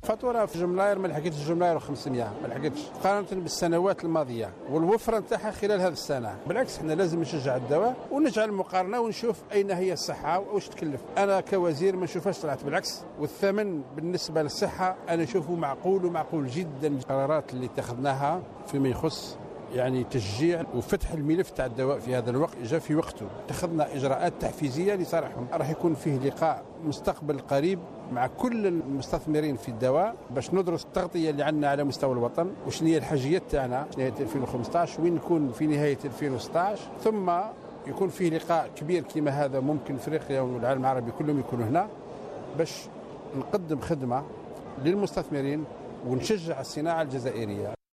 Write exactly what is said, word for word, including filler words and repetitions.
الفاتوره في جملاير ما لحقتش جملاير وخمسمائة، ما لحقتش مقارنه بالسنوات الماضيه والوفره نتاعها خلال هذه السنه. بالعكس احنا لازم نشجع الدواء ونجعل مقارنه ونشوف اين هي الصحه واش تكلف. انا كوزير ما نشوفهاش طلعت، بالعكس، والثمن بالنسبه للصحه انا اشوفه معقول ومعقول جدا. القرارات اللي اتخذناها فيما يخص يعني تشجيع وفتح الملف تاع الدواء في هذا الوقت جاء في وقته. اتخذنا اجراءات تحفيزيه لصالحهم. راح يكون فيه لقاء مستقبل قريب مع كل المستثمرين في الدواء باش ندرس التغطيه اللي عندنا على مستوى الوطن، وشنو هي الحاجيات تاعنا نهايه ألفين وخمسطاش، وين نكون في نهايه ألفين وستطاش، ثم يكون فيه لقاء كبير كما هذا ممكن افريقيا والعالم العربي كلهم يكونوا هنا باش نقدم خدمه للمستثمرين ونشجع الصناعه الجزائريه.